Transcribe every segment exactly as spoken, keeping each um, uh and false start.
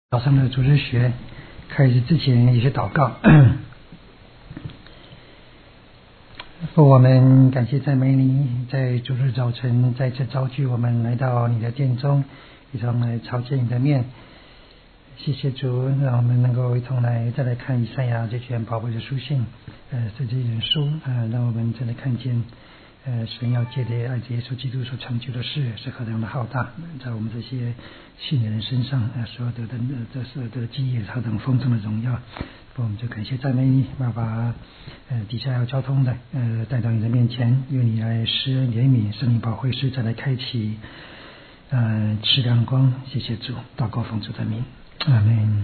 早上的主日学开始之前有些祷告。父，我们感谢赞美你，在主日早晨再次召集我们来到你的殿中，一同来朝见你的面。谢谢主，让我们能够一同来再来看以赛亚这卷宝贵的书信，呃，这这卷书，呃，让我们真的看见，呃，神要借着爱子耶稣基督所成就的事是何等的浩大，在我们这些信人身上，呃，所有的呃这所有的基业何等丰盛的荣耀。我们就感谢赞美你，把把呃底下要交通的呃带到你的面前，由你来施恩怜悯，圣灵保惠师再来开启呃赐亮光。谢谢主，祷告奉主的名，阿们。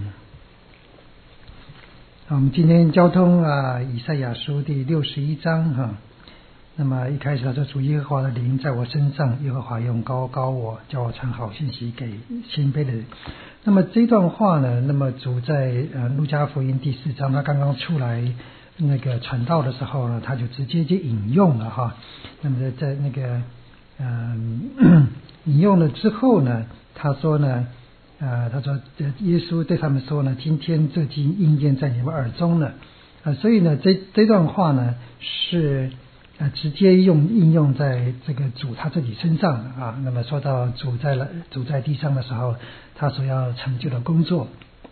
好，我们今天交通啊以赛亚书第六十一章哈、啊。那么一开始他说，主耶和华的灵在我身上，耶和华用高高我，叫我传好信息给谦卑的人。那么这段话呢，那么主在呃路加福音第四章，他刚刚出来那个传道的时候呢，他就直接就引用了哈。那么在那个嗯、呃、引用了之后呢，他说呢，呃他说耶稣对他们说呢，今天这经应验在你们耳中了。啊，所以呢，这这段话呢是呃直接用应用在这个主他自己身上啊。那么说到主在了主在地上的时候，他所要成就的工作。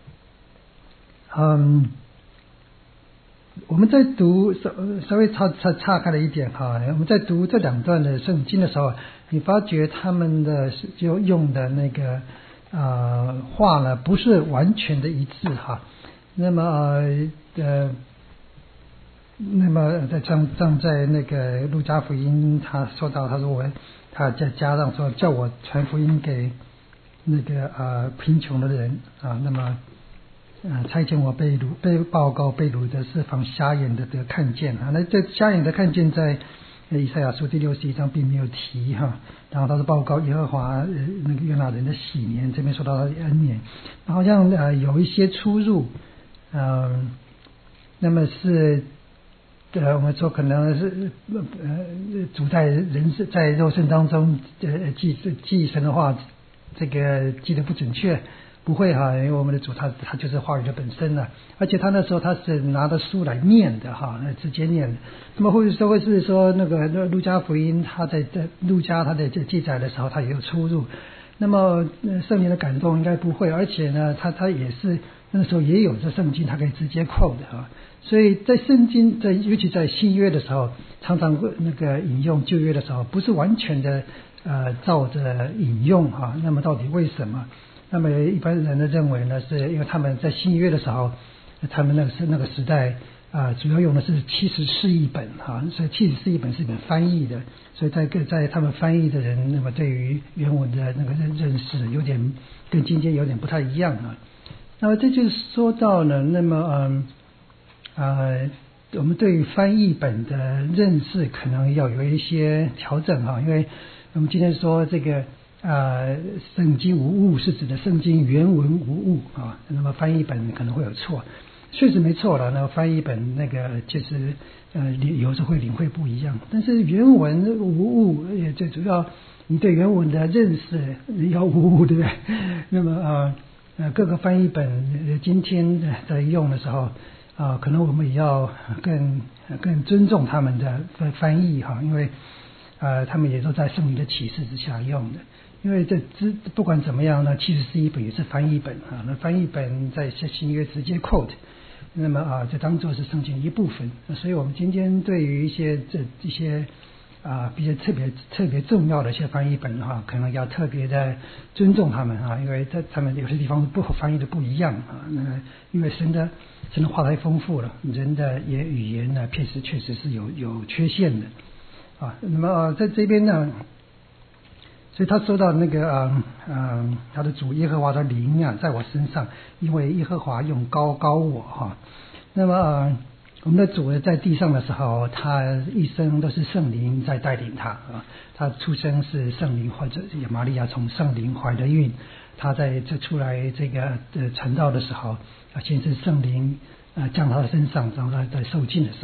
嗯，我们在读稍稍微岔岔岔开了一点哈，我们在读这两段的圣经的时候，你发觉他们的就用的那个呃话呢，不是完全的一致哈。那么呃。那么在站站在那个路加福音，他说到他说我他在加上说叫我传福音给那个呃贫穷的人啊，那么呃差遣我被掳被报告被掳的释放瞎眼的得看见啊，那这瞎眼的看见在以赛亚书第六十一章并没有提哈。然后他是报告耶和华呃那个约拿人的喜年，这边说到他的恩年，好像呃有一些出入，嗯、呃，那么是。呃，我们说可能是呃主在人在肉身当中呃记记神的话，这个记得不准确，不会哈，因为我们的主他他就是话语的本身了，而且他那时候他是拿着书来念的哈，直接念的。那么或者说会是说那个路加福音，他在在路加他在这记载的时候，他也有出入。那么圣灵的感动应该不会，而且呢，他他也是那时候也有这圣经，他可以直接 quote 的啊。所以在圣经在尤其在新约的时候，常常那个引用旧约的时候，不是完全的呃照着引用啊。那么到底为什么？那么一般人的认为呢，是因为他们在新约的时候，他们那个是那个时代啊、呃，主要用的是七十四译本啊，所以七十四译本是一本翻译的，所以在在他们翻译的人，那么对于原文的那个认认识有点跟今天有点不太一样啊。那么这就是说到呢，那么嗯。呃，我们对于翻译本的认识可能要有一些调整哈，因为我们今天说这个呃圣经无误是指的圣经原文无误啊，那么翻译本可能会有错，确实没错了。那翻译本那个其实呃有时候会领会不一样，但是原文无误也最主要你对原文的认识要无误，对不对？那么呃呃各个翻译本今天在用的时候。啊、呃，可能我们也要更更尊重他们的翻译哈，因为呃，他们也都在圣灵的启示之下用的。因为这之不管怎么样呢，七十四译本也是翻译本啊，那翻译本在新约直接 quote， 那么啊，就当做是圣经一部分。所以我们今天对于一些这一些。啊，比较特别特别重要的一些翻译本哈，可能要特别的尊重他们啊，因为他他们有些地方不翻译的不一样啊。那因为神的神的话太丰富了，人的也语言呢，确实确实是有有缺陷的啊。那么、呃、在这边呢，所以他说到那个嗯嗯，他的主耶和华的灵啊，在我身上，因为耶和华用高高我哈。那么。呃我们的主呢，在地上的时候，他一生都是圣灵在带领他啊。他出生是圣灵或者玛利亚从圣灵怀的孕，他在这出来这个呃传道的时候啊，先是圣灵啊降到他身上，然后他在受浸的时候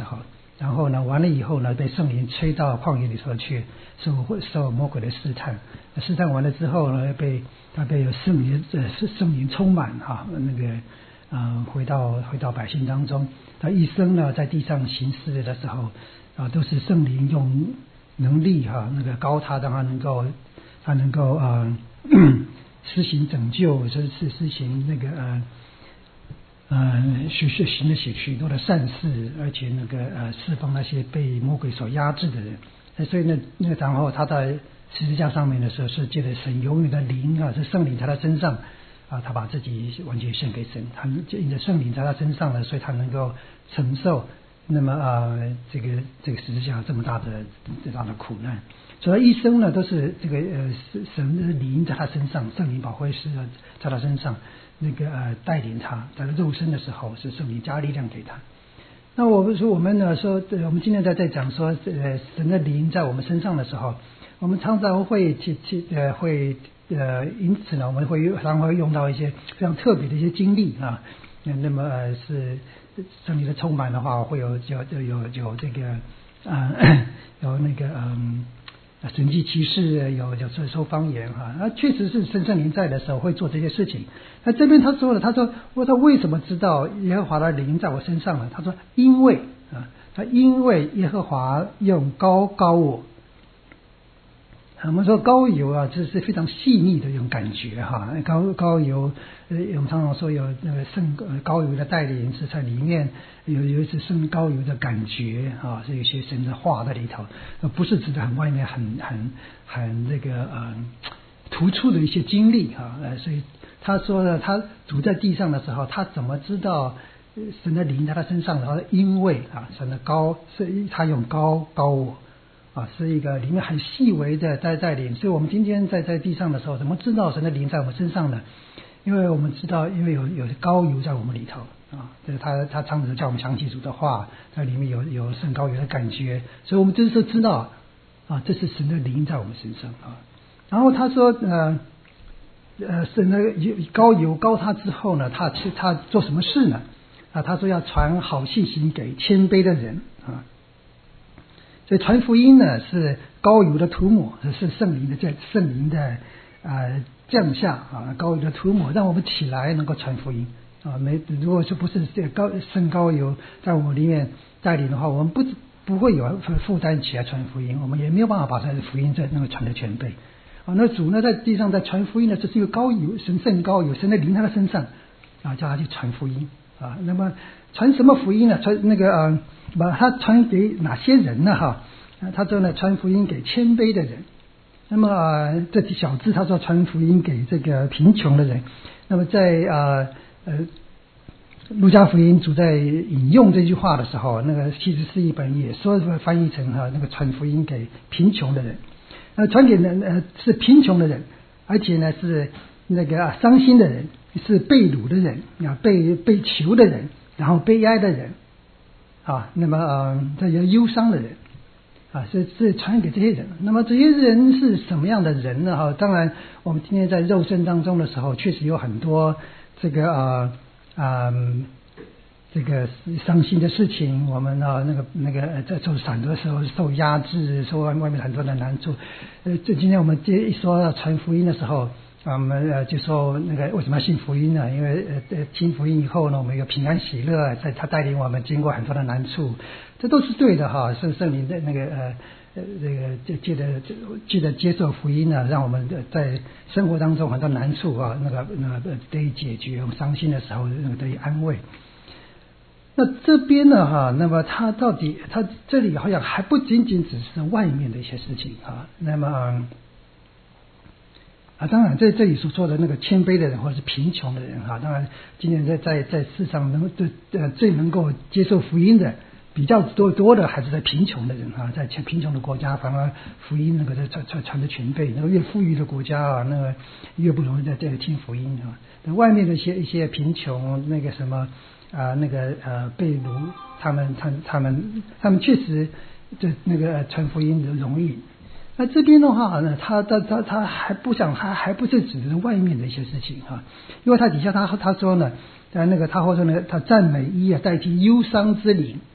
然后呢，完了以后呢，被圣灵吹到旷野里头去，受受魔鬼的试探。试探完了之后呢，被他被圣灵呃圣灵充满哈，那个呃回到回到百姓当中。他一生呢，在地上行事的时候啊，都是圣灵用能力哈，那个高他，让他能够他能够啊、呃、施行拯救，是是施行那个呃。呃，许许行了许许多的善事，而且那个呃，释放那些被魔鬼所压制的人。那所以呢，那个然后他在十字架上面的时候，是借着神永远的灵啊，是圣灵在他身上啊，他把自己完全献给神，他因着圣灵在他身上呢，所以他能够承受那么啊、呃、这个这个十字架这么大的这大的苦难。所以一生呢都是这个呃神的灵在他身上，圣灵保惠师在他身上。那个呃带领他在他肉身的时候，是圣灵加力量给他。那我们说我们呢说，我们今天在在讲说，呃神的灵在我们身上的时候，我们常常会去去呃会呃因此呢，我们会常常会用到一些非常特别的一些经历啊。那么呃是圣灵的充满的话，会有有有有这个啊、呃、有那个嗯。神迹奇事，有有时说方言哈，那确实是圣圣灵在的时候会做这些事情。那这边他说了，他说我他为什么知道耶和华的灵在我身上呢？他说因为啊，他因为耶和华用膏膏我。我们说膏油啊，这是非常细腻的一种感觉哈。膏膏油，呃，我们常常说有那个圣膏油的带领是在里面，有有一次圣膏油的感觉啊，是有些神的话在里头，不是指的很外面很很很那个呃突出的一些经历哈。呃，所以他说呢，他主在地上的时候，他怎么知道神的灵在他身上？然后因为啊，神的膏是他用膏膏我。啊，是一个里面很细微的在带领，所以我们今天在在地上的时候，怎么知道神的灵在我们身上呢？因为我们知道，因为有有膏油在我们里头啊，这他他常常叫我们想起主的话，在里面有有圣膏油的感觉，所以我们这时候知道啊，这是神的灵在我们身上啊。然后他说呃呃，神的膏油膏他之后呢，他去他做什么事呢？啊，他说要传好信息给谦卑的人啊。所以传福音呢是膏油的涂抹，是圣灵的在圣灵的呃降下啊，膏油的涂抹，让我们起来能够传福音啊。没如果说不是这高圣膏油在我们里面带领的话，我们不不会有负担起来传福音，我们也没有办法把这福音在那个传的全备啊。那主呢在地上在传福音呢，这是一个膏油，神圣膏油，神的灵在他身上啊，叫他去传福音啊。那么传什么福音呢？传那个呃。把他传给哪些人呢？哈，他说呢，传福音给谦卑的人。那么、呃、这小字他说传福音给这个贫穷的人。那么在呃呃路加福音主在引用这句话的时候，那个七十四译本也说翻译成哈那个传福音给贫穷的人。那传给人呃是贫穷的人，而且呢是那个、啊、伤心的人，是被掳的人啊，被被囚的人，然后悲哀的人。啊，那么呃，这些忧伤的人啊，是是传给这些人。那么这些人是什么样的人呢？哈，当然，我们今天在肉身当中的时候，确实有很多这个呃呃这个伤心的事情。我们啊，那个那个在受散的时候受压制，受外面很多的难处。呃，这今天我们接一说到传福音的时候。啊，我们呃就说那个为什么要信福音呢？因为呃听福音以后呢，我们有平安喜乐，在他带领我们经过很多的难处，这都是对的哈。圣圣灵的那个呃呃这个借借着借着接受福音呢，让我们在生活当中很多难处啊，那个那个得以解决，我们伤心的时候那个得以安慰。那这边呢哈，那么他到底他这里好像还不仅仅只是外面的一些事情啊，那么。啊，当然，在这里所说的那个谦卑的人或者是贫穷的人哈，当然，今天在在在世上能最呃最能够接受福音的比较多多的还是在贫穷的人哈，在贫穷的国家，反而福音那个在传传传的全备，那个越富裕的国家啊，那个越不容易在这里听福音啊。那外面的一些一些贫穷那个什么啊、呃、那个呃被掳，他们他他们他们确实这那个传福音的容易。那这边的话呢，他他他他还不想，他还不是指的外面的一些事情哈，因为他底下他他说呢，在那个他或者呢，他赞美一啊代替忧伤之灵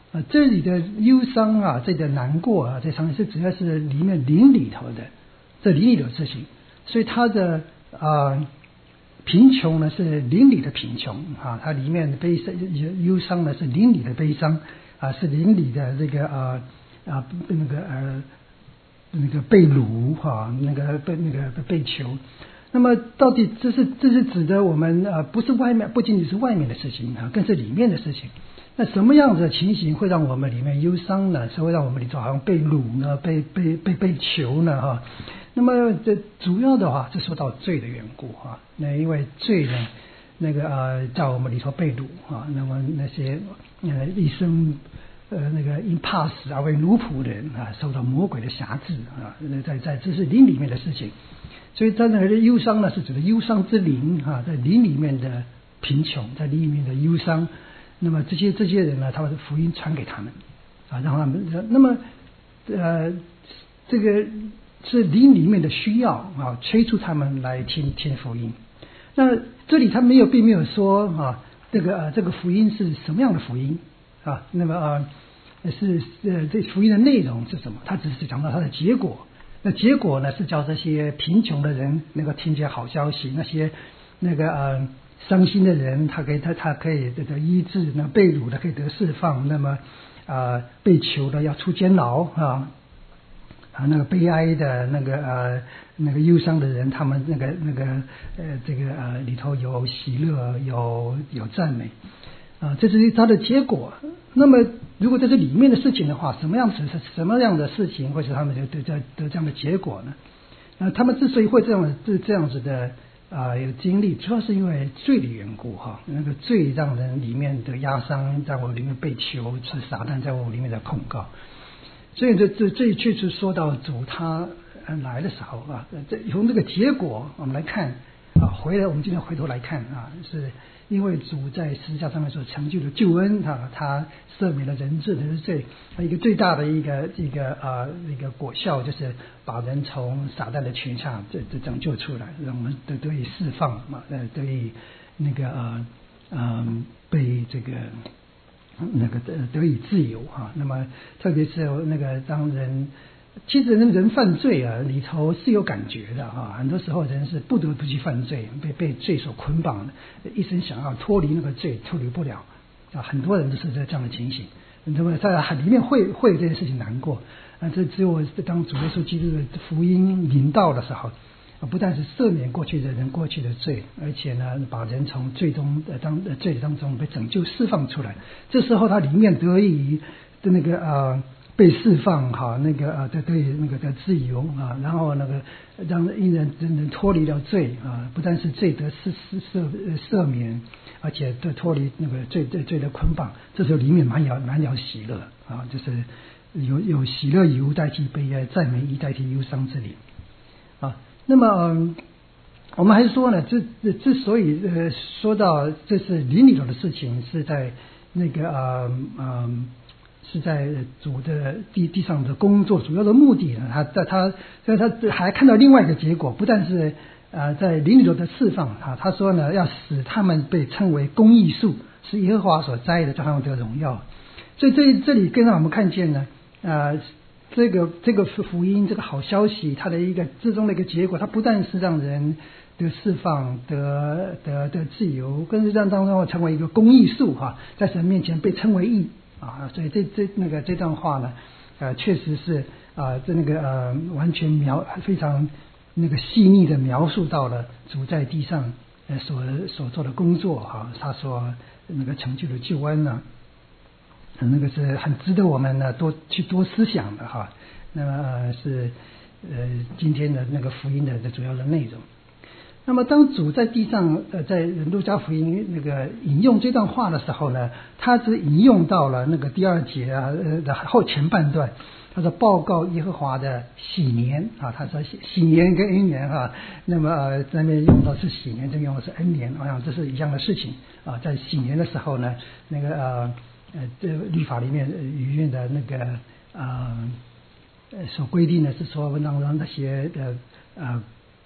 啊，这里的忧伤啊，这里的难过啊，这上面是主要是里面灵里头的，这灵里头的事情，所以他的啊、呃、贫穷呢是灵里的贫穷啊，它里面的悲伤忧伤呢是灵里的悲伤啊，是灵里的这个啊啊那个呃那个被掳哈、啊，那个被那个被囚。那么到底这是这是指的我们啊，不是外面，不仅仅是外面的事情啊，更是里面的事情。那什么样子的情形会让我们里面忧伤呢？是会让我们里头好像被掳呢，被被被被囚呢？哈，那么这主要的话是说到罪的缘故哈。那因为罪呢，那个呃，在我们里头被掳啊，那么那些呃一生呃那个因怕死而为奴仆的人啊，受到魔鬼的辖制啊，在在这是灵里面的事情。所以，在那个忧伤呢，是指的忧伤之灵啊，在灵里面的贫穷，在灵里面的忧伤。那么这些这些人呢，他把福音传给他们啊，让他们。那么呃，这个是灵里面的需要啊，催促他们来听听福音。那这里他没有，并没有说啊，这个呃这个福音是什么样的福音啊？那么呃是呃这福音的内容是什么？他只是讲到它的结果。那结果呢，是叫这些贫穷的人能够听见好消息，那些那个呃伤心的人，他可以他他可以得医治，那被掳的可以得释放，那么啊、呃、被囚的要出监牢啊啊那个悲哀的那个呃那个忧伤的人，他们那个那个呃这个呃里头有喜乐，有有赞美啊，这是它的结果。那么如果这是里面的事情的话，什么样子是什么样的事情会使他们得得得这样的结果呢？那他们之所以会这样这这样子的啊、呃、有经历，主要是因为罪的缘故哈。那个罪让人里面的压伤，在我里面被囚，是撒旦在我里面的控告。所以这这这确实说到主他来的时候啊，这从这个结果我们来看啊，回来我们今天回头来看啊，是因为主在十字架上面所成就的救恩啊，他赦免了人质的罪，一个最大的一个一个啊一个果效就是把人从撒旦的权下这这拯救出来，让我们得得以释放嘛，呃得以那个呃嗯被这个。那个得得以自由哈，那么特别是那个当人，其实人人犯罪啊，里头是有感觉的哈，很多时候人是不得不去犯罪，被被罪所捆绑的，一生想要脱离那个罪，脱离不了啊，很多人都是在这样的情形，那么在里面会会这件事情难过，啊，这只有当主耶稣基督的福音临到的时候。不但是赦免过去的人过去的罪，而且呢，把人从罪中呃当呃罪当中被拯救释放出来。这时候他里面得以的那个呃被释放哈，那个呃得得以那个的自由啊，然后那个让因人人人脱离了罪啊，不但是罪得赦赦赦免，而且得脱离那个罪罪罪的捆绑。这时候里面满有满有喜乐啊，就是有有喜乐以无代替悲哀，赞美以代替忧伤之灵啊。那么、嗯，我们还是说呢，之之所以呃说到这是灵里头的事情，是在那个呃嗯是在主的地地上的工作主要的目的呢，他在他在他还看到另外一个结果，不但是呃在灵里头的释放啊，他说呢要使他们被称为公义树，是耶和华所栽的，叫他们得荣耀。所以这这里更让我们看见呢啊。呃这个这个福音，这个好消息，它的一个最终的一个结果，它不但是让人得释放、得得得自由，更是让当中成为一个公义树哈，在神面前被称为义啊。所以这这那个这段话呢，呃，确实是啊，这那个呃，完全描非常那个细腻的描述到了主在地上呃所所做的工作哈，他所那个成就的救恩呢。那个是很值得我们呢多去多思想的哈，那么、呃、是呃今天的那个福音的主要的内容。那么当主在地上呃在路加福音那个引用这段话的时候呢，他只引用到了那个第二节啊呃的后前半段，他说报告耶和华的喜年啊，他说喜喜年跟恩年哈，那么呃在那边用到是喜年，这用的是恩年，我想这是一样的事情啊，在喜年的时候呢，那个呃。呃，这律法里面语言的那个呃所规定的是说，让让那些呃呃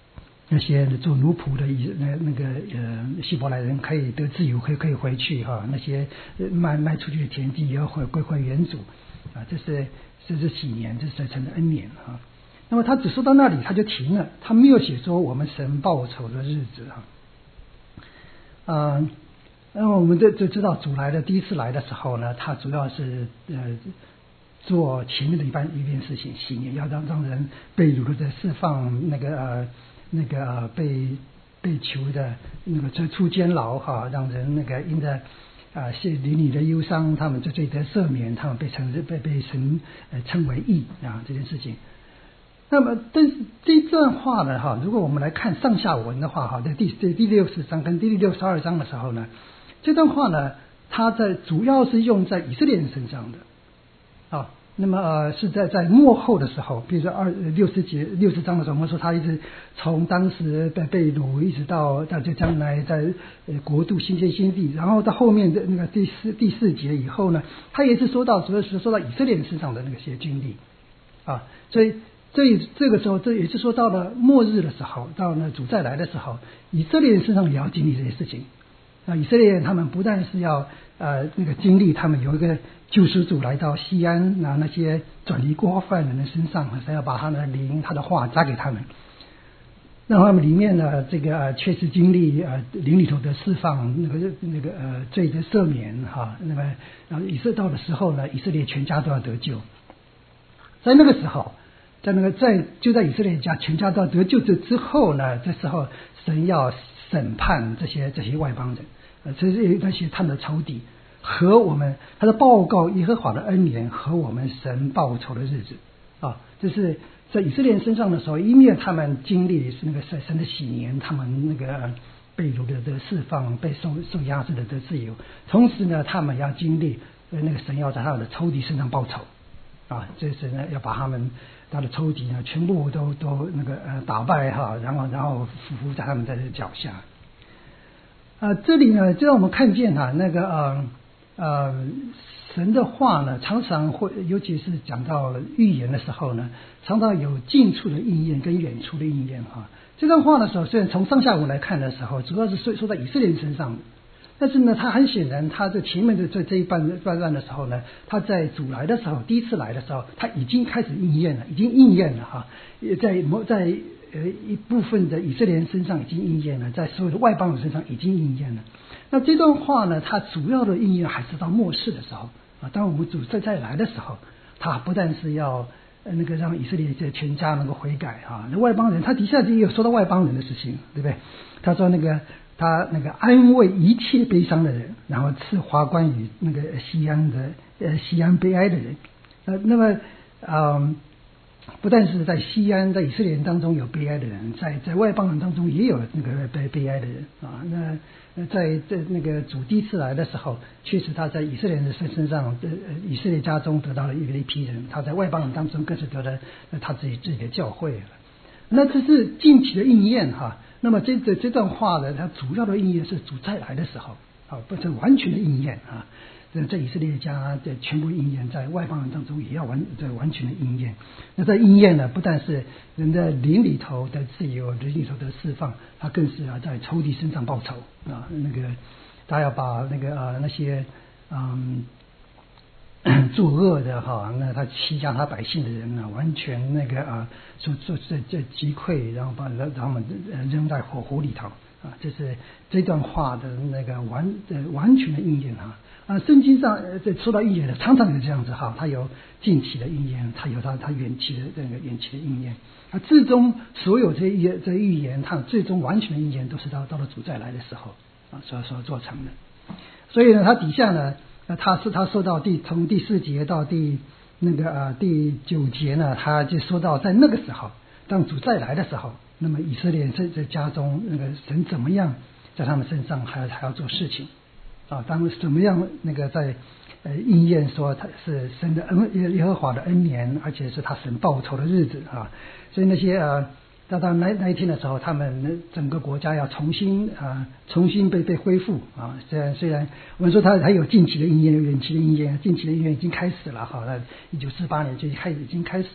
那些做奴仆的以那那个呃希伯来人可以得自由，可以可以回去哈，那些卖卖出去的田地也要回归还原主啊，这是这是喜年，这是神的恩年哈。那么他只说到那里他就停了，他没有写说我们神报仇的日子哈。嗯，那么我们就就知道主来的第一次来的时候呢，他主要是呃做前面的一般一件事情，喜年要让让人被掳的释放，那个呃那个、呃、被被囚的那个出出监牢哈，让人那个因着啊是邻里的忧伤，他们就罪得赦免，他们被称被被神呃称为义啊这件事情。那么，但是这段话呢，哈，如果我们来看上下文的话，哈，在第第第六十章跟第六十二章的时候呢，这段话呢，它在主要是用在以色列人身上的，啊，那么呃是在在末后的时候，比如说二六十节六十章的时候，我们说他一直从当时被被掳一直到到就将来在呃国度新天新地，然后到后面的那个第四第四节以后呢，他也是说到主要是说到以色列人身上的那个些经历，啊，所以。这这个时候，这也是说到了末日的时候，到了主再来的时候，以色列人身上也要经历这些事情。啊，以色列人他们不但是要呃那个经历，他们有一个救赎主来到西安，拿那些转离过犯人的身上，还要把他的灵、他的话加给他们，让他们里面呢这个呃确实经历呃灵里头的释放，那个那个呃罪的赦免哈。那么然后以色列到的时候呢，以色列全家都要得救，在那个时候。在那个在就在以色列家全家都得救之之后呢，这时候神要审判这些这些外邦人，呃，这是那些他们的仇敌和我们他的报告耶和华的恩典和我们神报仇的日子啊，就是在以色列人身上的时候，一面他们经历是那个神的喜年，他们那个被掳的的释放，被受受压制的的自由，同时呢，他们要经历呃那个神要在他们的仇敌身上报仇。啊，这是呢要把他们他的仇敌呢全部都都那个呃打败哈，然后然后匍匐在他们的脚下。啊，这里呢就让我们看见哈、啊、那个呃呃神的话呢，常常会尤其是讲到预言的时候呢，常常有近处的应验跟远处的应验哈。这段话的时候，虽然从上下文来看的时候，主要是说说在以色列人身上的。但是呢，他很显然，他在前面的这这一半半段的时候呢，他在主来的时候，第一次来的时候，他已经开始应验了，已经应验了哈，也在某在呃一部分的以色列人身上已经应验了，在所有的外邦人身上已经应验了。那这段话呢，它主要的应验还是到末世的时候啊，当我们主再再来的时候，他不但是要呃那个让以色列这全家能够悔改啊，那外邦人他底下也有说到外邦人的事情，对不对？他说那个。他那个安慰一切悲伤的人，然后赐华冠于那个西安的呃西安悲哀的人。呃，那么嗯，不但是在西安，在以色列人当中有悲哀的人，在在外邦人当中也有那个悲悲哀的人啊。那在在那个主第一次来的时候，确实他在以色列人的身身上，呃以色列家中得到了一一批人，他在外邦人当中更是得了他自己自己的教会了。那这是近期的应验哈。那么这这这段话呢，它主要的应验是主再来的时候啊，不是完全的应验啊。在以色列家的全部应验，在外邦人当中也要完这完全的应验。那这应验呢，不但是人的灵里头的自由，灵里头的释放，他更是啊在仇敌身上报仇啊。那个他要把那个啊那些嗯。作恶的哈，那他欺压他百姓的人呢，完全那个啊，做做这这击溃，然后把让他们扔在火湖里头啊，这是这段话的那个完呃完全的应验哈啊。圣经上这说到应验的，常常有这样子哈，它有近期的应验，它有它它远期的这个远期的应验啊。最终所有这些这预言，它最终完全的应验，都是到到了主再来的时候啊，所所做成的。所以呢，它底下呢。那他是他说到第从第四节到第那个呃第九节呢，他就说到在那个时候，当主再来的时候，那么以色列在在家中那个神怎么样在他们身上还还要做事情啊？当怎么样那个在呃应验说他是神的恩耶和华的恩年，而且是他神报仇的日子啊，所以那些呃。到到那那一天的时候，他们整个国家要重新啊，重新被被恢复啊。虽然虽然我们说它还有近期的应验、远期的应验，近期的应验已经开始了哈。那一九四八年就开始已经开始了，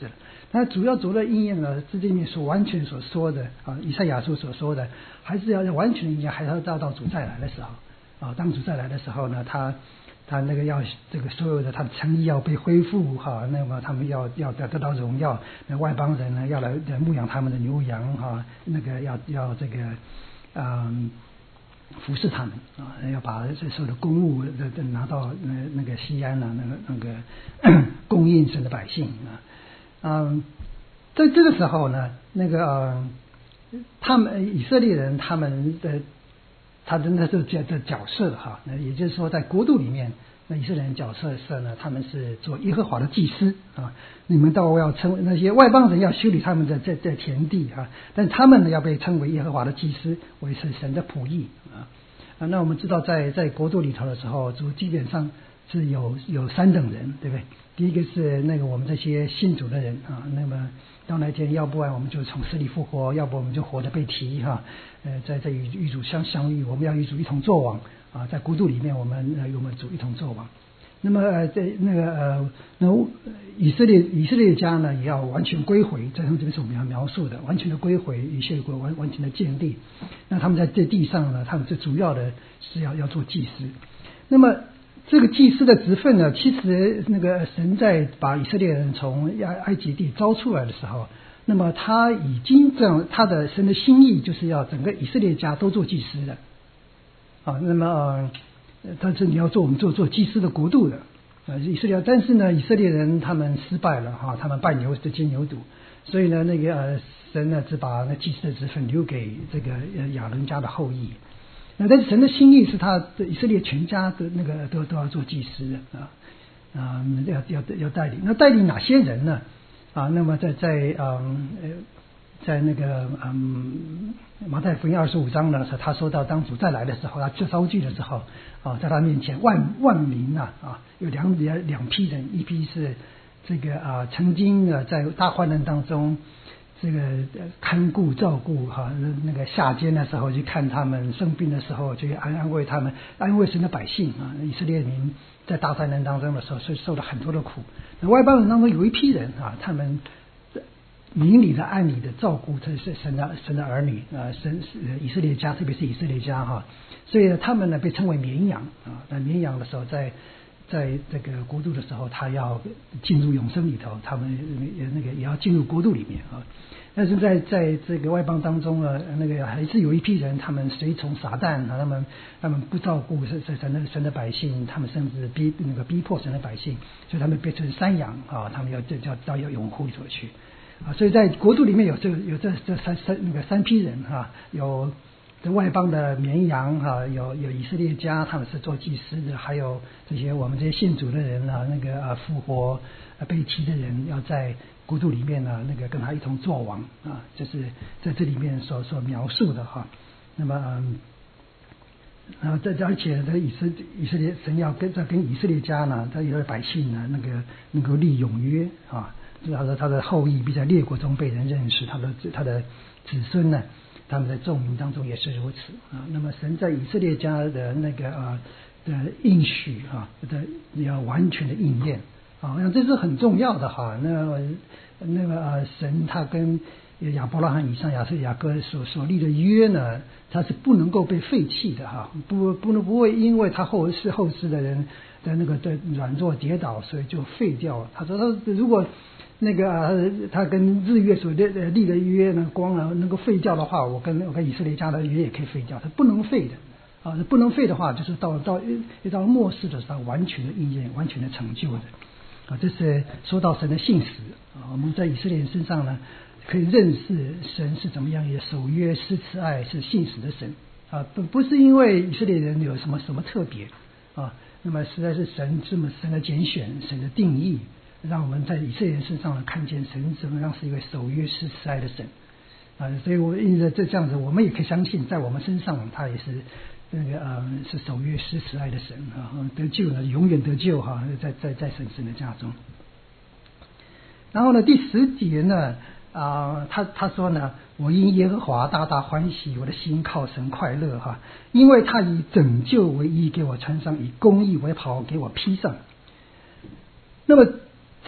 那主要主要应验了这里面所完全所说的啊，以赛亚书所说的，还是要完全应验，还要到到主再来的时候啊，当主再来的时候呢，他他那个要这个所有的他的诚意要被恢复哈，那么他们要要得得到荣耀，那外邦人呢要来牧养他们的牛羊哈，那个要要这个嗯。服侍他们啊，要把这所有的公物的拿到那那个西安啊，那个那个供应神的百姓啊，嗯，在这个时候呢，那个、呃、他们以色列人他们的他的那这这这角色哈，那也就是说在国度里面，那以色列人角色是呢，他们是做耶和华的祭司啊，你们到要称为那些外邦人要修理他们的这这田地啊，但他们呢要被称为耶和华的祭司，为是神的仆役啊。啊，那我们知道在在国度里头的时候，主基本上是有有三等人，对不对？第一个是那个我们这些信主的人啊，那么到那天，要不然我们就从死里复活，要不我们就活着被提哈，呃，在在与与主相相遇，我们要与主一同作王啊，在国度里面，我们呃与我们主一同作王。那么呃，在那个呃，那以色列以色列家呢，也要完全归回，在他们这边是我们要描述的，完全的归回，以色列国完完全的建立。那他们在这地上呢，他们最主要的是要要做祭司。那么这个祭司的职分呢，其实那个神在把以色列人从埃埃及地招出来的时候，那么他已经这样，他的神的心意就是要整个以色列家都做祭司的啊。那么呃。但是你要做我们做做祭司的国度的啊，以色列，但是呢，以色列人他们失败了哈，他们拜牛这金牛犊，所以呢，那个呃神呢只把那祭司的职分留给这个亚伦家的后裔。那但是神的心意是他的以色列全家的那个都都要做祭司啊啊，要要要带领。那带领哪些人呢？啊，那么在在嗯呃。在那个嗯马太福音二十五章呢，他说到当主再来的时候，他就招聚的时候啊，在他面前万万民啊啊，有两两两批人，一批是这个啊曾经呢在大患难当中这个看顾照顾哈、啊、那个夏间的时候去看他们生病的时候去安安慰他们，安慰神的百姓啊，以色列民在大灾难当中的时候是受了很多的苦。那外邦人当中有一批人啊，他们明理的按理的照顾这是神的神的儿女啊，神以色列家，特别是以色列家哈，所以他们呢被称为绵羊啊。那绵羊的时候，在在这个国度的时候，他要进入永生里头，他们那个也要进入国度里面啊。但是在在这个外邦当中呢，那个还是有一批人，他们随从撒旦啊，他们他们不照顾神神的神的百姓，他们甚至逼那个逼迫神的百姓，所以他们变成山羊啊，他们要叫到要永护所去。啊，所以在国度里面有这有这这三三那个三批人哈、啊，有这外邦的绵羊哈、啊，有有以色列家他们是做祭司的，还有这些我们这些信主的人啊，那个啊复活啊被提的人要在国度里面呢，那个跟他一同作王啊，就是在这里面所所描述的哈、啊。那么嗯，然后在而且这以色以色列神要跟在跟以色列家呢，他有的百姓呢，那个能够立永约啊。他的他的后裔必在列国中被人认识，他的他的子孙呢，他们在众民当中也是如此啊。那么神在以色列家的那个啊的应许啊的要完全的应验啊，那这是很重要的哈。那那个啊神他跟亚伯拉罕、以上、雅各、雅各所所立的约呢，它是不能够被废弃的哈，不不能不会因为他后世后世的人的那个的软弱跌倒，所以就废掉了。他说他如果那个、啊、他跟日月所立立的约呢，光啊能够废掉的话，我跟我跟以色列家的约也可以废掉，它不能废的啊，不能废的话，就是到到一到末世的时候，完全的应验，完全的成就的啊。这是说到神的信实啊，我们在以色列人身上呢，可以认识神是怎么样也守约施慈爱，是信实的神啊，不不是因为以色列人有什么什么特别啊，那么实在是神这么神的拣选，神的定义。让我们在以色列人身上看见神怎么样是一位守约施慈爱的神啊，所以我因着这这样子，我们也可以相信，在我们身上他也是那个呃是守约施慈爱的神啊，得救呢，永远得救哈、啊，在在在神神的家中。然后呢，第十节呢啊，他他说呢，我因耶和华大大欢喜，我的心靠神快乐哈、啊，因为他以拯救为衣给我穿上，以公义为袍给我披上。那么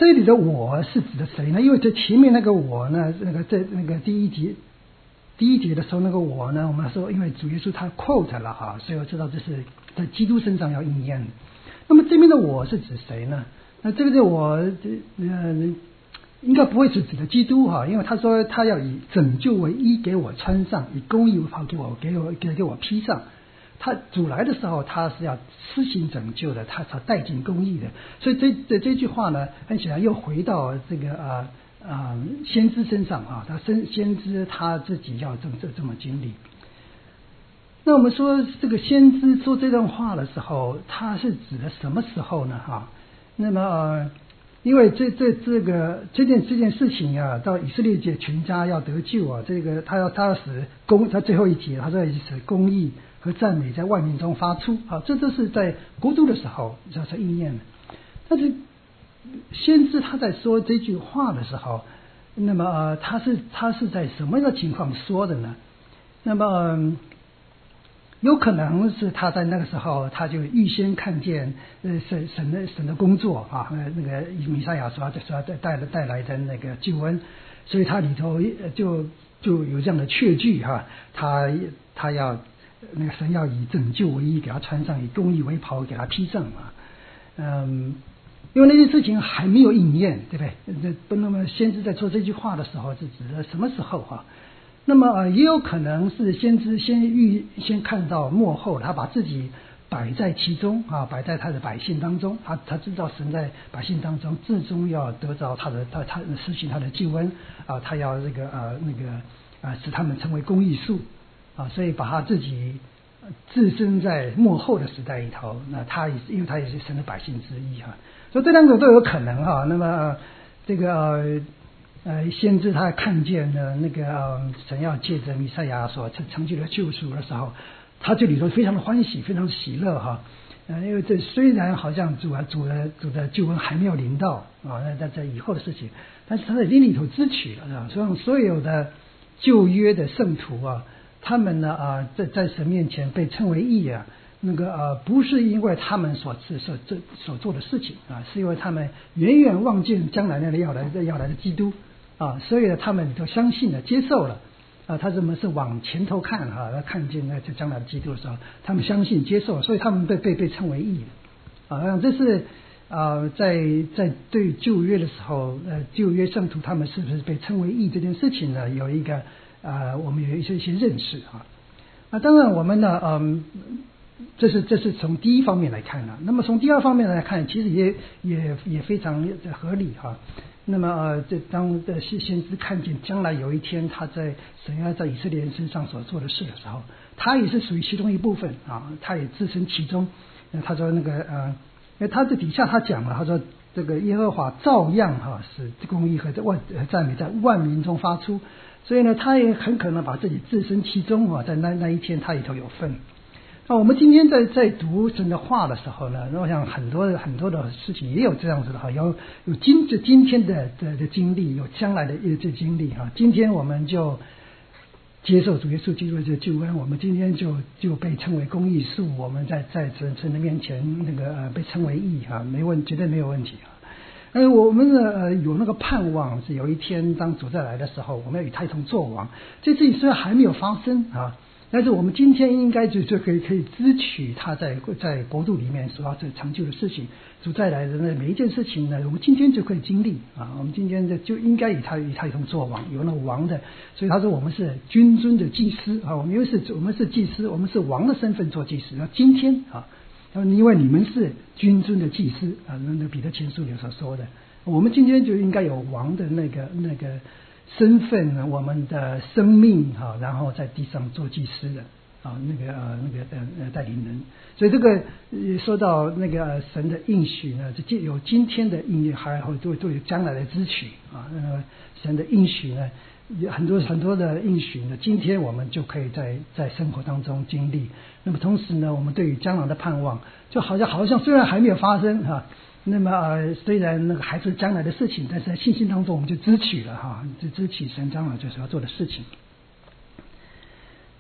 这里的我是指的谁呢？因为这前面那个我呢，那个这那个第一节第一节的时候那个我呢，我们说因为主耶稣他 quote 了哈，所以我知道这是在基督身上要应验的。那么这边的我是指谁呢？那这个的我呃应该不会是指的基督哈，因为他说他要以拯救为衣给我穿上，以公义为袍给我给我给给我披上。他主来的时候，他是要施行拯救的，他才带进公义的。所以这这这句话呢，很显然又回到这个啊啊、呃、先知身上啊，他先先知他自己要这么这这么经历。那我们说这个先知说这段话的时候，他是指的什么时候呢？哈，那么呃，因为这这这个这件这件事情啊，到以色列界全家要得救啊，这个他要他要使公，他最后一节他说使公义和赞美在万民中发出啊，这都是在国度的时候这是应验的。但是先知他在说这句话的时候，那么呃，他是他是在什么样的情况说的呢？那么、呃、有可能是他在那个时候他就预先看见呃神神的神的工作啊，那个弥赛亚说说带带带来的那个救恩，所以他里头就就有这样的确据哈、啊，他他要。那个神要以拯救为衣给他穿上，以公义为袍给他披上啊，嗯，因为那些事情还没有应验，对不对？那那么先知在说这句话的时候是指的什么时候啊？那么呃也有可能是先知先预先看到末后，他把自己摆在其中啊，摆在他的百姓当中，他他知道神在百姓当中最终要得到他的他他实行他的救恩啊，他要这个呃那个啊使他们成为公义树。啊，所以把他自己置身在末后的时代里头，那他也是因为他也是神的百姓之一哈、啊，所以这两种都有可能哈、啊。那么、呃、这个呃先知他看见了那个、呃、神要借着弥赛亚所成成就的救赎的时候，他这里头非常的欢喜，非常的喜乐哈。呃，因为这虽然好像主啊主的主的救恩还没有临到啊，那在在以后的事情，但是他在灵里头支取了啊，所以所有的旧约的圣徒啊。他们呢啊，在在神面前被称为义啊，那个呃，不是因为他们所所所所做的事情啊，是因为他们远远望见将来那个要来的要来的基督啊，所以呢，他们都相信了，接受了啊。他怎么是往前头看哈、啊，看见那这将来的基督的时候，他们相信接受，所以他们被被被称为义啊。这是啊，在在对旧约的时候，呃，旧约圣徒他们是不是被称为义这件事情呢，有一个。啊、呃，我们有一些一些认识啊。那当然，我们呢，嗯，这是这是从第一方面来看的。那么从第二方面来看，其实也也也非常合理哈、啊。那么呃，这当的先先知看见将来有一天他在神要在以色列人身上所做的事的时候，他也是属于其中一部分啊，他也置身其中。那他说那个呃，因为他这底下他讲了，他说这个耶和华照样哈、啊、使公义和万赞美在万民中发出。所以呢，他也很可能把自己置身其中啊，在那那一天他里头有份。那我们今天在在读神的话的时候呢，我想很多很多的事情也有这样子的哈，有有今这今天的的的经历，有将来的这经历哈。今天我们就接受主耶稣基督的这救恩，我们今天就就被称为公义树，我们在在神神的面前那个、呃、被称为义哈，没问绝对没有问题啊。呃，我们呢呃有那个盼望，是有一天当主再来的时候，我们要与他一同作王。这事情虽然还没有发生啊，但是我们今天应该就就可以可以支取他在在国度里面所要成就的事情。主再来的那每一件事情呢，我们今天就可以经历啊。我们今天的就应该与他与他一同作王，有那个王的。所以他说我们是君尊的祭司啊，我们因为是我们是祭司，我们是王的身份做祭司。那今天啊。因为你们是君尊的祭司啊，那彼得前书里所说的，我们今天就应该有王的那个那个身份，我们的生命哈、啊，然后在地上做祭司的啊，那个呃那个呃带领人。所以这个说到那个神的应许呢，就有今天的应验，还会都都有将来的支取啊。那个神的应许呢，有很多很多的应许呢，今天我们就可以在在生活当中经历。那么同时呢，我们对于将来的盼望，就好像好像虽然还没有发生哈、啊，那么、呃、虽然那个还是将来的事情，但是在信心当中我们就支取了哈，就支取神将来就是要做的事情。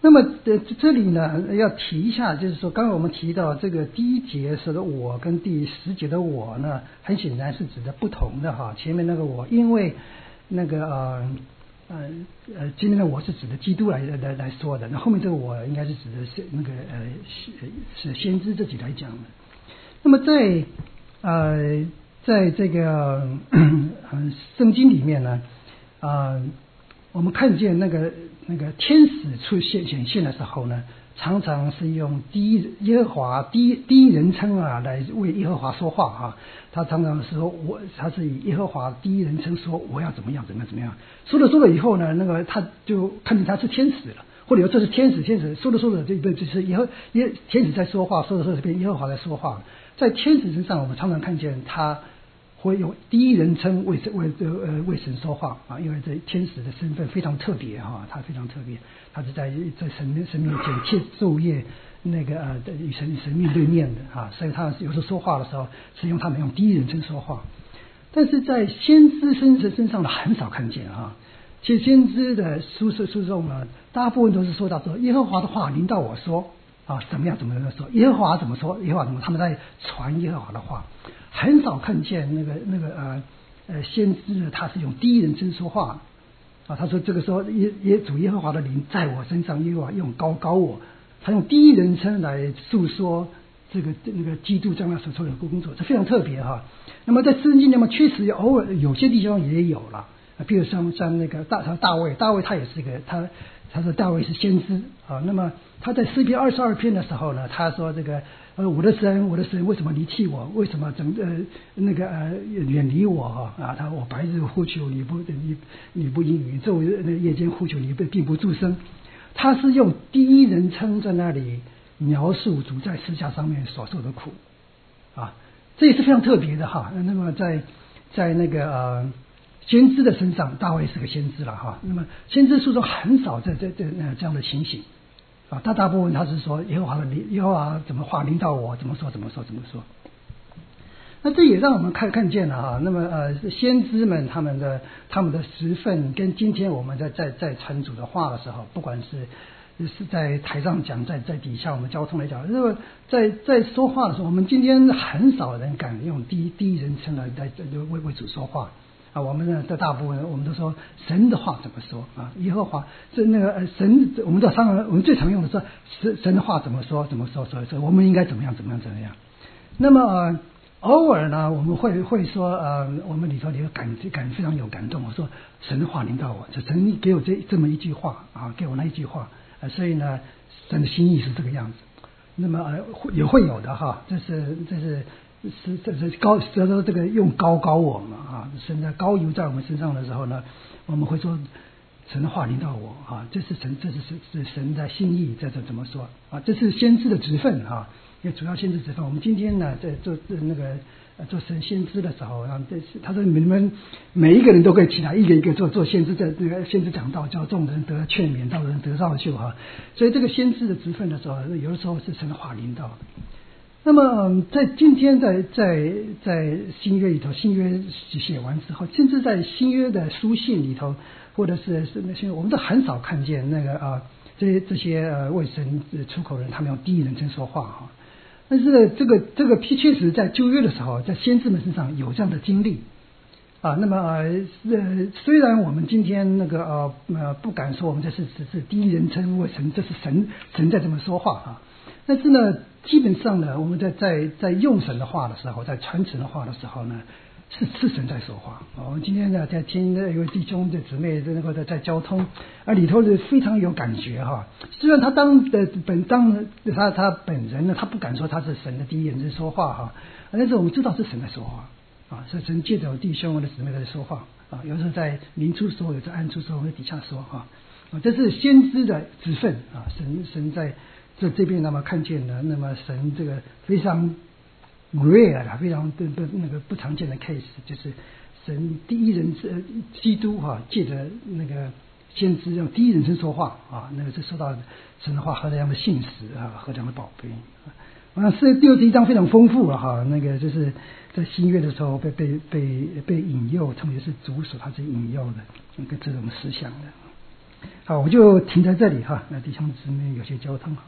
那么呃这里呢要提一下，就是说刚刚我们提到这个第一节说的我跟第十节的我呢，很显然是指的不同的哈。前面那个我，因为那个呃呃呃，今天的我是指的基督来来来说的，那后面这个我应该是指的是那个呃是先知自己来讲的。那么在呃在这个嗯圣经里面呢，啊、呃、我们看见那个那个天使出现显现的时候呢，常常是用第一耶和华第一第一人称啊来为耶和华说话啊。他常常说我他是以耶和华第一人称说我要怎么样怎么样怎么样，说了说了以后呢，那个他就看见他是天使了，或者这是天使天使说着说着这这就是耶和耶天使在说话，说着说着变耶和华在说话。在天使身上，我们常常看见他会用第一人称为为呃为神说话啊，因为这天使的身份非常特别哈，他非常特别，他是在在神神面前切昼夜那个呃与神与神面对面的啊，所以他有时候说话的时候是用他们用第一人称说话，但是在先知身身上呢很少看见啊。其实先知的书书书中呢，大部分都是说到说耶和华的话临到我说啊，怎么样怎么样说，耶和华怎么说，耶和华怎么，他们在传耶和华的话，很少看见那个那个呃呃先知呢，他是用第一人称说话啊。他说这个时候耶耶主耶和华的灵在我身上，耶和华用高高我，他用第一人称来诉说这个那个基督将来所做的工作，这非常特别哈。那么在圣经那么确实偶尔有些地方也有了，比如像像那个大大卫，大卫他也是一个他。他说大卫是先知啊，那么他在诗篇二十二篇的时候呢，他说这个呃我的神我的神为什么离弃我，为什么整呃那个呃远离我哈啊，他我白日呼求你不你你不应允，昼夜夜间呼求你并不助声。他是用第一人称在那里描述主在十字架上面所受的苦啊，这也是非常特别的哈。那么在在那个呃先知的身上，大卫是个先知了哈。那么先知书中很少这这这呃这样的情形啊，大大部分他是说耶和华的耶和华怎么话临到我，怎么说怎么说怎么说。那这也让我们看看见了哈。那么呃，先知们他们的他们的职分跟今天我们在在在传主的话的时候，不管是是在台上讲，在在底下我们交通来讲，那么在在说话的时候，我们今天很少人敢用第一第一人称来来为为主说话。啊，我们呢，的大部分我们都说神的话怎么说啊？耶和华这那个呃神，我们的常我们最常用的说神神的话怎么说怎么说，所以说我们应该怎么样怎么样怎么样。那么呃偶尔呢，我们会会说呃，我们里头里头感感非常有感动，我说神的话临到我，这神给我这这么一句话啊，给我那一句话，呃，所以呢，神的心意是这个样子。那么呃也会有的哈，这是这是。是这是高，这说这个用高高我嘛啊，神的高油在我们身上的时候呢，我们会说神的话临到我啊，这是神，这是是神的心意，这是怎么说啊？这是先知的职分啊，因为主要先知职分。我们今天呢，在做那个做神先知的时候啊，这是他说你们每一个人都可以起来，一个一个做做先知，在那个先知讲道，叫众人得劝勉，道人得造就哈。所以这个先知的职分的时候，有的时候是神的话临到。那么在今天在在在新约里头，新约写完之后，甚至在新约的书信里头，或者是是那些，我们都很少看见那个啊，这些这些呃为神出口人，他们用第一人称说话哈。但是这个这个确实在旧约的时候，在先知们身上有这样的经历啊。那么呃虽然我们今天那个呃呃不敢说我们这是只是第一人称为神，这是神神在这么说话啊。但是呢，基本上呢，我们在在在用神的话的时候，在传神的话的时候呢，是是神在说话。我们今天呢，在听那一位弟兄的姊妹那个在在交通，啊里头是非常有感觉哈。虽然他当的本当他他本人呢，他不敢说他是神的第一人称说话哈，但是我们知道是神在说话啊，是神借着弟兄的姊妹在说话啊。有时候在明处说，有时候暗处说，在底下说哈啊，这是先知的职分啊，神神在。在这边那么看见了，那么神这个非常 rare 啊，非常不不那个不常见的 case， 就是神第一人称基督哈、啊，借着那个先知用第一人称说话啊，那个是说到神的话何等的信实啊，何等的宝贝啊！是第二十一章非常丰富了、啊、哈，那个就是在新约的时候被被被被引诱，特别是主所他是引诱的那个这种思想的。 好，我就停在这里哈。那弟兄姊妹有些交通哈。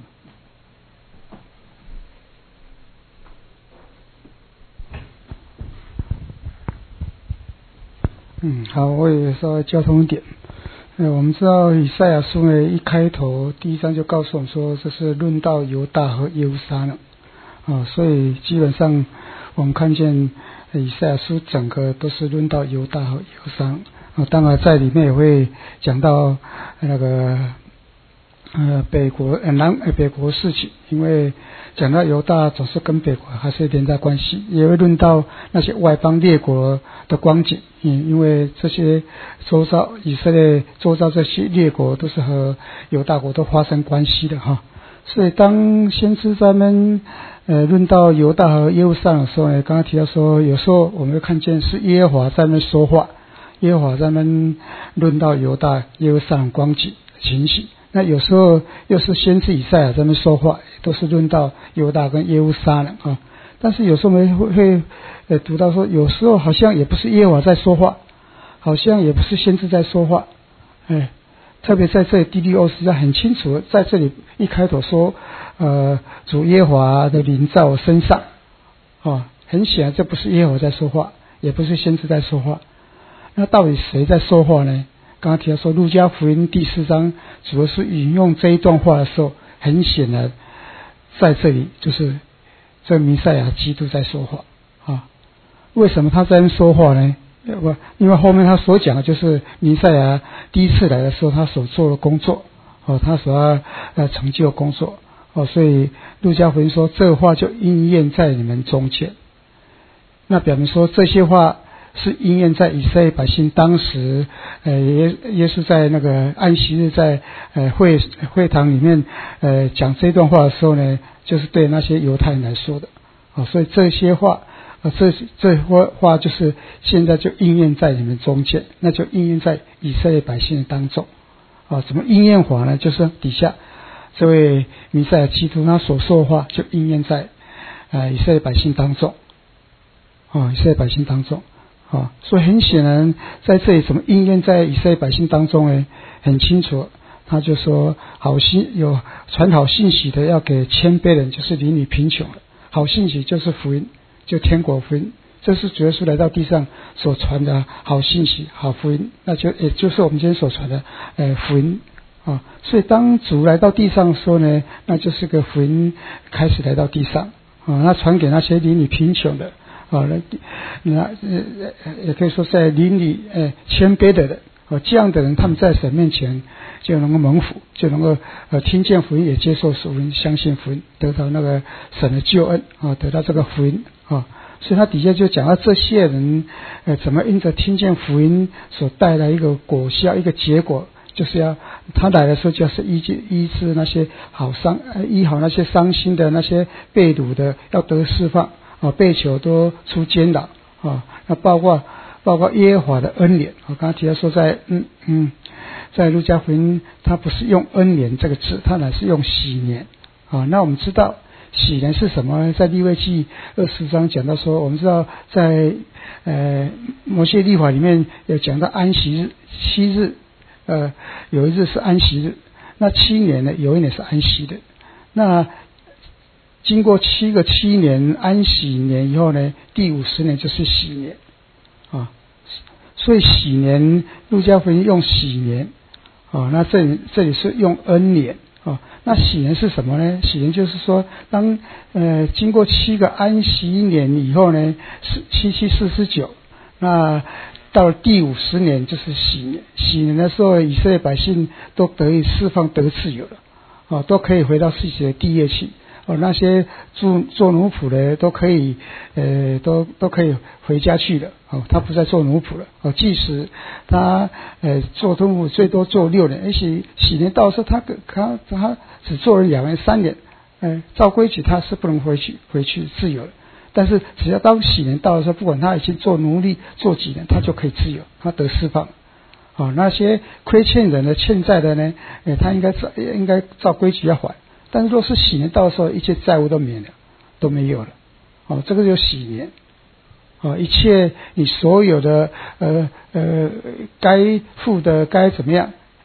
嗯，好，我也稍微交通一点。呃，我们知道以赛亚书呢，一开头第一章就告诉我们说，这是论到犹大和耶路撒冷啊，所以基本上我们看见以赛亚书整个都是论到犹大和耶路撒冷啊，当然在里面也会讲到那个呃北国呃南呃北国事情，因为讲到犹大总是跟北国还是连在关系，也会论到那些外邦列国的光景。嗯，因为这些周遭以色列周遭这些列国都是和犹大国都发生关系的哈，所以当先知在们呃论到犹大和耶路撒冷的时候呢，刚刚提到说，有时候我们会看见是耶和华在那说话，耶和华在那论到犹大耶路撒冷光景情形，那有时候又是先知以赛亚在那说话，都是论到犹大跟耶路撒冷啊。但是有时候我们会会呃读到说，有时候好像也不是耶和华在说话，好像也不是先知在说话，哎，特别在这里第六实际上很清楚，在这里一开头说，呃，主耶和华的灵在我身上，啊，很显然这不是耶和华在说话，也不是先知在说话，那到底谁在说话呢？刚刚提到说，路加福音第四章主要是引用这一段话的时候，很显然在这里就是这弥赛亚基督在说话啊。为什么他在说话呢？因为后面他所讲的就是弥赛亚第一次来的时候他所做的工作哦，他所要呃成就的工作哦，所以路加福音说这话就应验在你们中间。那表明说这些话是应验在以色列百姓当时呃耶耶稣在那个安息日在呃会会堂里面呃讲这段话的时候呢，就是对那些犹太人来说的啊，所以这些话啊这这话就是现在就应验在你们中间，那就应验在以色列百姓的当中啊。怎么应验法呢？就是底下这位弥赛亚基督他所说的话就应验在呃以色列百姓当中啊，以色列百姓当中啊，所以很显然在这里怎么应验在以色列百姓当中呢？很清楚，他就说好信有传好信息的要给谦卑人，就是邻里贫穷的，好信息就是福音，就天国福音，这是主耶稣来到地上所传的好信息好福音，那就也就是我们今天所传的呃福音啊。所以当主来到地上的时候呢，那就是个福音开始来到地上啊，那传给那些邻里贫穷的啊，那那呃也可以说在邻里呃谦卑的人啊，这样的人他们在神面前就能够蒙福，就能够呃听见福音，也接受福音，相信福音，得到那个神的救恩啊，得到这个福音啊。所以他底下就讲到这些人呃怎么因着听见福音所带来一个果效，一个结果，就是要他来的时候就是医治医治那些好伤呃医好那些伤心的那些被掳的，要得释放啊，被囚都出监牢啊，那包括包括耶和华的恩典，我刚刚提到说在嗯嗯，在路加福音他不是用恩典这个字，他乃是用喜年啊。那我们知道喜年是什么呢？在利未记二十章讲到说，我们知道在呃某些律法里面有讲到安息日，七日呃有一日是安息日，那七年呢有一年是安息的，那经过七个七年安息年以后呢，第五十年就是喜年啊，所以喜年路加福音用喜年啊，那这里这里是用恩年啊。那喜年是什么呢？喜年就是说，当呃经过七个安息年以后呢，是七七四十九，那到了第五十年就是喜年。喜年的时候，以色列百姓都得以释放得自由了啊，都可以回到自己的地业去。哦，那些做做奴仆的都可以，呃，都都可以回家去了。哦，他不再做奴仆了。哦，即使他呃做奴仆最多做六年，而且喜年到时候他他他只做了两年三年，呃，照规矩他是不能回去回去自由的。但是只要当喜年到的时候，不管他已经做奴隶做几年，他就可以自由，他得释放。哦，那些亏欠人的欠债的呢，呃，他应该照应该照规矩要还。但是若是喜年到的时候，一切债务都免了，都没有了。哦，这个就喜年。哦，一切你所有的呃呃该付的该怎么样，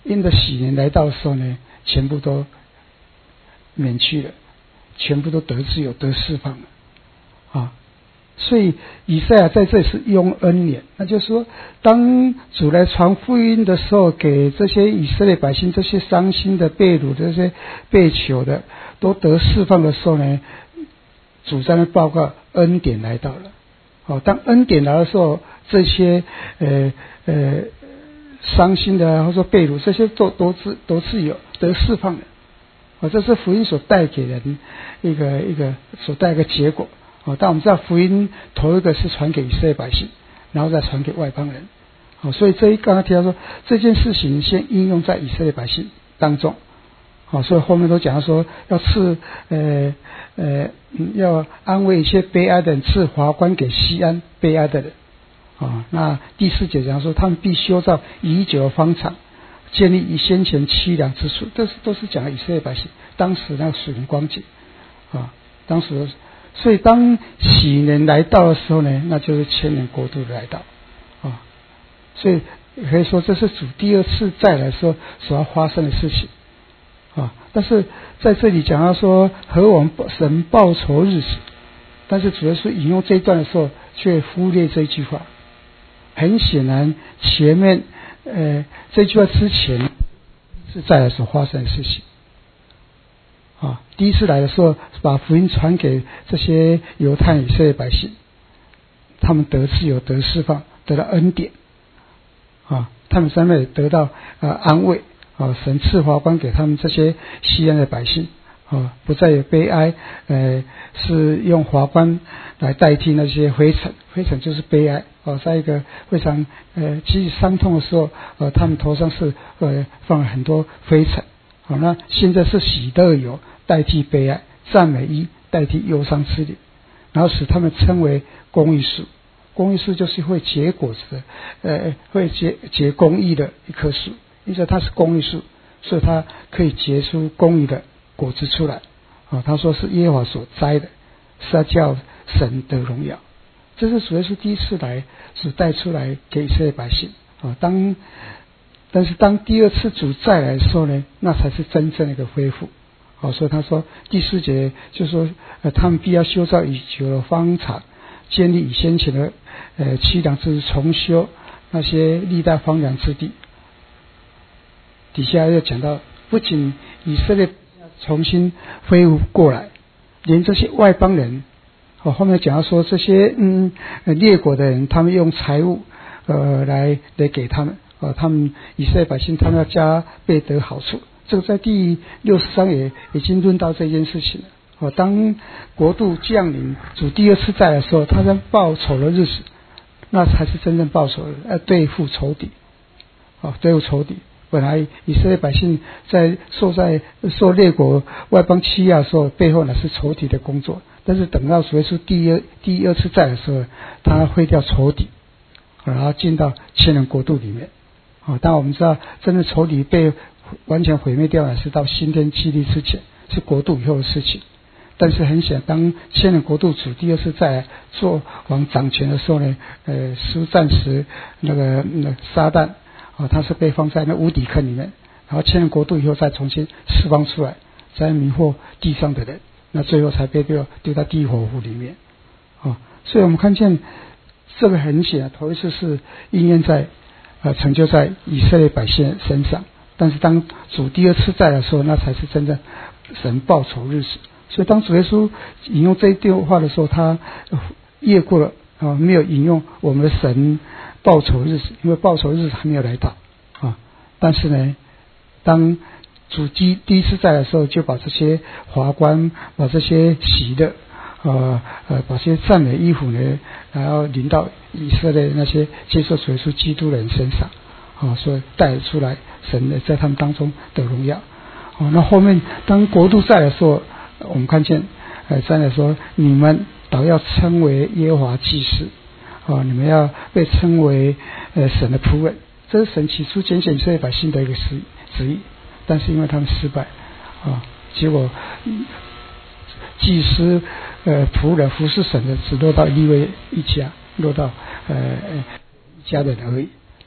因的喜年来到的时候呢，全部都免去了，全部都得自由得释放了啊。所以以赛亚在这里是用恩典，那就是说当主来传福音的时候，给这些以色列百姓，这些伤心的被掳这些被囚的都得释放的时候呢，主在那报告恩典来到了。哦，当恩典来的时候，这些呃呃伤心的或者说被掳这些都都自都自由得释放了。哦，这是福音所带给人一个一个所带的结果。哦，但我们知道福音头一个是传给以色列百姓，然后再传给外邦人。哦，所以这一刚刚提到说这件事情先应用在以色列百姓当中。好，所以后面都讲到说要赐呃呃要安慰一些悲哀的人，赐华冠给西安悲哀的人。啊，那第四节讲说他们必修造已久的方场，建立以先前凄凉之处，这是都是讲以色列百姓当时那个属灵光景啊，当时。所以当喜年来到的时候呢，那就是千年国度的来到啊。所以可以说这是主第二次再来的时候所要发生的事情啊。但是在这里讲到说和我们神报仇日子，但是主要是引用这一段的时候却忽略这一句话。很显然前面呃这句话之前是再来所发生的事情啊，第一次来的时候，把福音传给这些犹太以色列百姓，他们得自由、得释放、得到恩典啊，他们上面也得到呃安慰啊，神赐华冠给他们这些西安的百姓啊，不再有悲哀，呃，是用华冠来代替那些灰尘，灰尘就是悲哀啊，在一个非常呃其实伤痛的时候，呃，他们头上是呃放了很多灰尘。好，那现在是喜乐油代替悲哀，赞美衣代替忧伤之灵，然后使他们称为公义树。公义树就是会结果子的，呃，会结结公义的一棵树，因此它是公义树，所以它可以结出公义的果子出来。啊，他说是耶和华所栽的，是要叫神得荣耀。这是主耶稣第一次来，是带出来给以色列百姓。啊，当但是当第二次主再来的时候呢，那才是真正的一个恢复。好，所以他说第四节就是说，呃，他们必要修造已久的方场，建立以先前的呃凄凉之重修那些历代荒凉之地。底下又讲到，不仅以色列重新恢复过来，连这些外邦人，哦，后面讲到说这些嗯列国的人，他们用财物呃来来给他们。啊，他们以色列百姓，他们要加倍得好处。这个在第六十章也已经论到这件事情了。哦，当国度降临，主第二次再来的时候，他在报仇的日子，那才是真正报仇的，要对付仇敌。啊，对付仇敌。本来以色列百姓在受在受列国外邦欺压的时候，背后呢是仇敌的工作。但是等到主耶稣第二第二次再来的时候，他会掉仇敌，然后进到千人国度里面。啊，当然我们知道，真的仇敌被完全毁灭掉了，是到新天基地之前，是国度以后的事情。但是很显然，当千人国度主第二次再来做王掌权的时候呢，呃，是暂时那个那撒旦啊，他是被放在那无底坑里面，然后千人国度以后再重新释放出来，再迷惑地上的人，那最后才被丢丢到地火湖里面。啊，所以我们看见这个很显然，头一次是应验在。呃，成就在以色列百姓身上，但是当主第二次再来的时候，那才是真正神报仇日子。所以当主耶稣引用这一段话的时候，他越过了啊、呃，没有引用我们的神报仇日子，因为报仇日子还没有来到啊。但是呢，当主第第一次再来的时候，就把这些华冠，把这些喜乐。呃呃，把这些赞美衣服呢，然后临到以色列那些接受主耶稣基督的人身上，啊，所以带出来神呢在他们当中的荣耀。哦，那后面当国度再来的时候，我们看见，呃，再来说，你们倒要称为耶和华祭司，啊，你们要被称为呃神的仆人。这是神起初拣选以色列百姓的一个旨旨意，但是因为他们失败，啊，结果。嗯祭司呃仆人服侍神的只落到利未一家，落到呃一家人而已。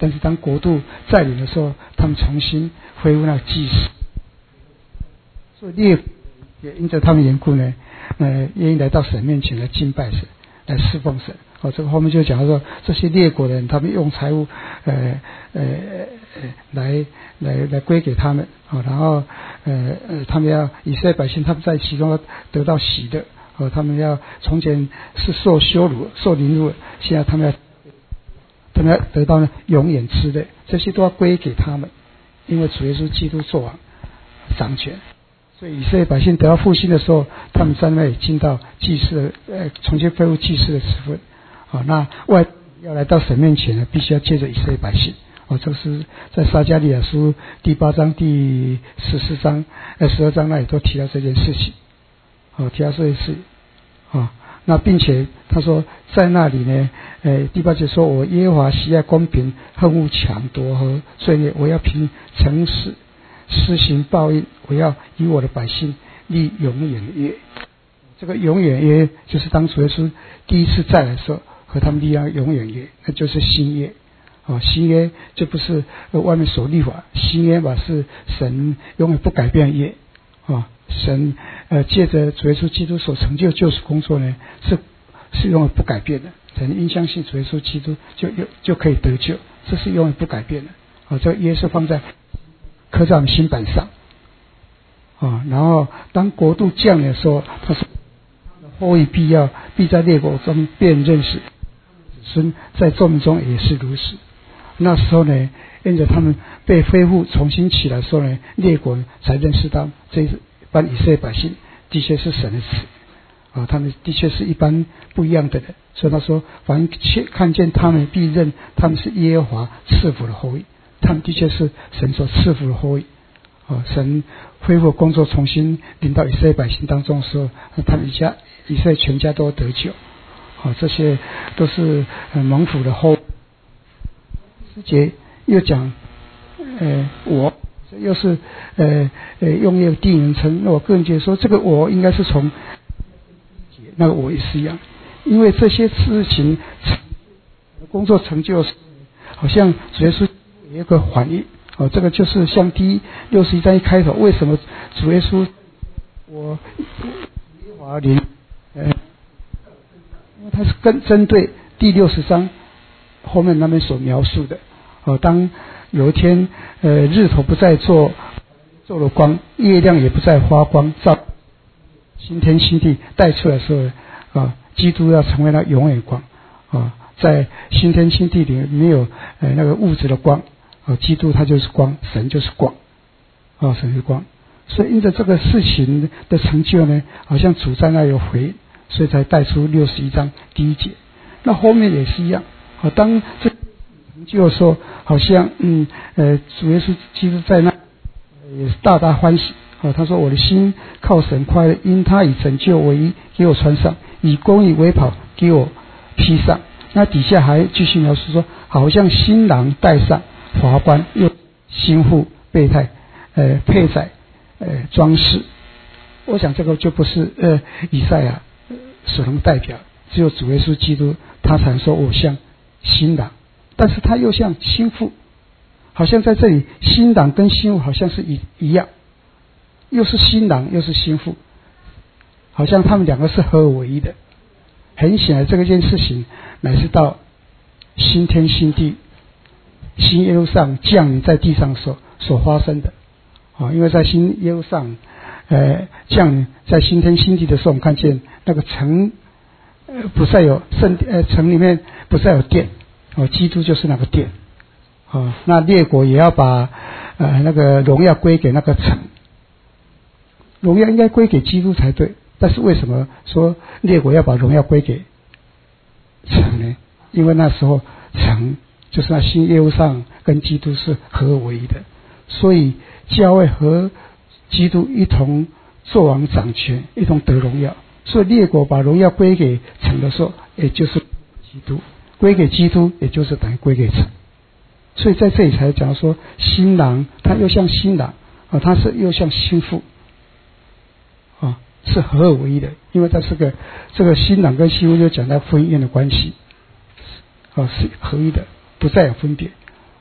但是当国度再临的时候，他们重新恢复那个祭祀。所以列也因着他们缘故呢，呃，愿意来到神面前来敬拜神，来侍奉神。哦，这个后面就讲说，这些列国人他们用财物，呃呃呃来来来归给他们，哦，然后呃呃他们要以色列百姓他们在其中得到喜乐，哦，他们要从前是受羞辱、受凌辱，现在他们要他们要得到呢永远之乐，这些都要归给他们，因为主耶稣基督作王掌权。所以以色列百姓得到复兴的时候，他们在那里进到祭祀的，呃，重新恢复祭祀的时分。好，那外要来到神面前呢，必须要借着以色列百姓。哦，这是在撒迦利亚书第八章、第十四章、呃十二章那里都提到这件事情。哦，提到这件事。哦，那并且他说在那里呢，呃，第八节说：“我耶和华喜爱公平，恨恶抢夺和罪孽，我要凭诚实施行报应，我要与我的百姓立永远的约。”这个永远约就是当主耶稣第一次再来的时候，和他们立了永远约，那就是新约。哦，新约就不是外面所立法，新约吧是神永远不改变的约。哦，神呃借着主耶稣基督所成就救赎工作呢，是是永远不改变的。人因相信主耶稣基督就有就可以得救，这是永远不改变的。哦，这个约是放在刻在我们心板上。啊，然后当国度降临的时候，他说后裔必要必在列国中辨认识，子孙在众民中也是如此。那时候呢，因着他们被恢复重新起来的时候呢，列国才认识到这一般以色列百姓的确是神的子啊，他们的确是一般不一样的人。所以他说，凡看见他们，必认他们是耶和华赐福的后裔，他们的确是神所赐福的后裔。哦，神恢复工作重新临到以色列百姓当中的时候，他们一家以色列全家都得救。哦，这些都是呃蒙福的后。十节又讲，呃，我又是呃呃用一个第一人称。那我个人觉得说，这个我应该是从那个我也是一样，因为这些事情工作成就，好像主耶稣有一个反应。哦，这个就是像第六十一章一开头，为什么主耶稣我耶和华临，呃，因为他是跟针对第六十章后面那边所描述的。哦，当有一天呃日头不再做做了光，月亮也不再发光，照新天新地带出来的时候，啊，基督要成为那永远光。啊，在新天新地里没有呃那个物质的光。哦，基督他就是光，神就是光，哦，神是光，所以因着这个事情的成就呢，好像主在那有回，所以才带出六十一章第一节。那后面也是一样，哦，当这成就的时候，好像嗯呃主耶稣基督在那也是大大欢喜。哦，他说我的心靠神快乐，因他以拯救为衣给我穿上，以公义为袍给我披上。那底下还继续描述说，好像新郎戴上华冠，又新妇备胎，呃，佩戴，呃，装饰。我想这个就不是呃以赛亚所能代表，只有主耶稣基督，他才说我像新郎，但是他又像新妇，好像在这里新郎跟新妇好像是一一样，又是新郎又是新妇，好像他们两个是合而为一的。很显然，这个件事情乃是到新天新地。新耶路撒冷降临在地上所所发生的，啊，因为在新耶路撒冷，呃，降临在新天新地的时候，我们看见那个城，呃，不再有圣，呃，城里面不再有殿，哦，基督就是那个殿，啊，那列国也要把呃那个荣耀归给那个城，荣耀应该归给基督才对，但是为什么说列国要把荣耀归给城呢？因为那时候城。就是那新耶路撒冷跟基督是合而为一的，所以教会和基督一同作王掌权，一同得荣耀。所以列国把荣耀归给城的时候，也就是基督；归给基督，也就是等于归给城。所以在这里才讲说，新郎他又像新郎啊，他是又像新妇啊，是合而为一的。因为在这个这个新郎跟新妇就讲到婚宴的关系啊，是合一的。不再有分别，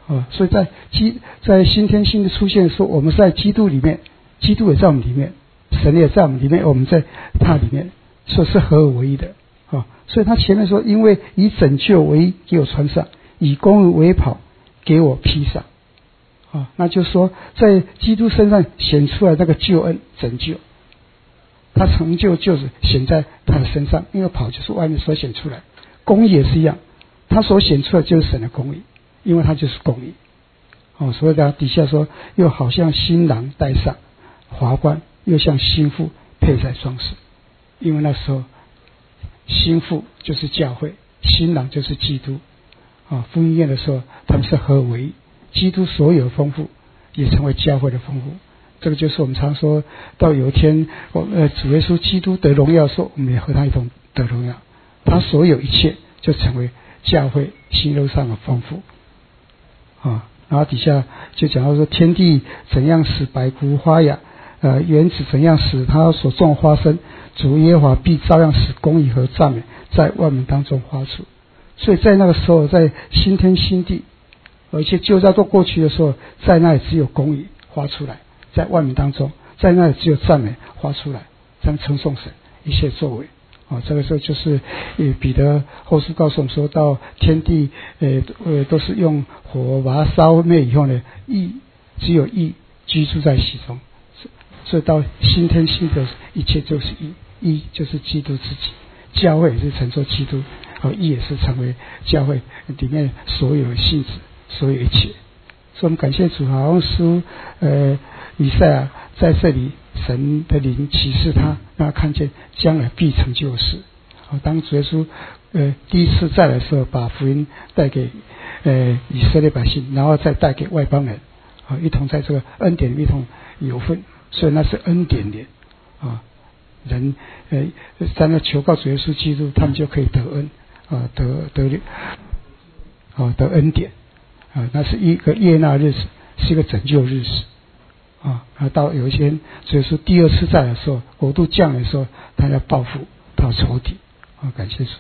啊，所以在基在新天新的出现的时候，我们是在基督里面，基督也在我们里面，神也在我们里面，我们在他里面，所以是合而为一的啊。所以他前面说，因为以拯救为衣给我穿上，以公义为袍给我披上啊，那就是说在基督身上显出来那个救恩拯救，他成就就是显在他的身上，因为袍就是外面所显出来，公义也是一样，他所显出来就是神的公义，因为他就是公义哦。所以他底下说，又好像新郎戴上华冠，又像新妇佩戴装饰，因为那时候新妇就是教会，新郎就是基督啊。福音宴的时候他们是合而为一，基督所有丰富也成为教会的丰富。这个就是我们常说到有一天我呃主耶稣基督得荣耀的时候，我们也和他一同得荣耀，他所有一切就成为教会心肉上的丰富啊。然后底下就讲到说，天地怎样使百谷发芽，呃，园子怎样使他所种花生，主耶和华必照样使公义和赞美在万民当中发出。所以在那个时候，在新天新地，而且就在做过去的时候，在那里只有公义发出来，在万民当中，在那里只有赞美发出来，这样称颂神一切作为啊。这个时候就是呃彼得后书告诉我们说，到天地呃呃都是用火把它烧灭以后呢，义只有义居住在其中，所以到新天新的一切就是义，义就是基督自己，教会也是承受基督，而义也是成为教会里面所有的性质，所有一切。所以我们感谢主，好像书呃以赛亚在这里神的灵启示他，让他看见将来必成就的事。当主耶稣呃第一次再来的时候，把福音带给呃以色列百姓，然后再带给外邦人啊，一同在这个恩典里一同有份，所以那是恩典年啊。人呃在那求告主耶稣基督，他们就可以得恩啊，得得啊得恩典啊，那是一个悦纳日子，是一个拯救日子啊。到有一天主耶稣第二次再来的时候，国度降临的时候，他要报复到仇敌啊。感谢主。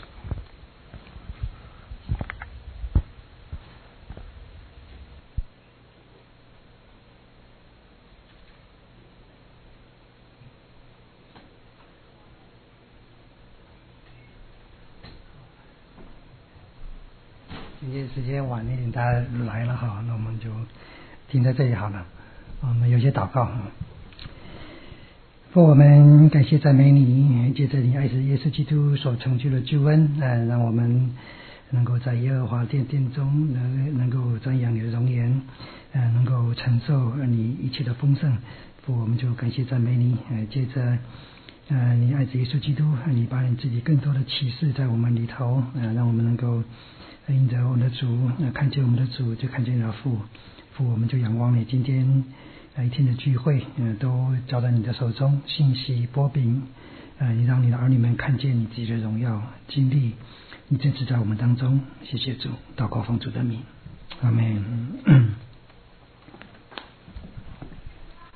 今天时间晚一点，大家来了哈，那我们就停在这里好了。我们有些祷告哈。父，我们感谢赞美你，借着你爱子耶稣基督所成就的救恩，呃，让我们能够在耶和华殿殿中能能够瞻仰你的容颜，呃，能够承受你一切的丰盛。父，我们就感谢赞美你，呃，借着呃你爱子耶稣基督，你把你自己更多的启示在我们里头，呃，让我们能够因着我们的主，呃，看见我们的主，就看见了父。父，我们就仰望你今天呃一天的聚会，呃，都交在你的手中，信息波饼，呃，你让你的儿女们看见你自己的荣耀，经历你真实在我们当中。谢谢主，祷告奉主的名，阿们。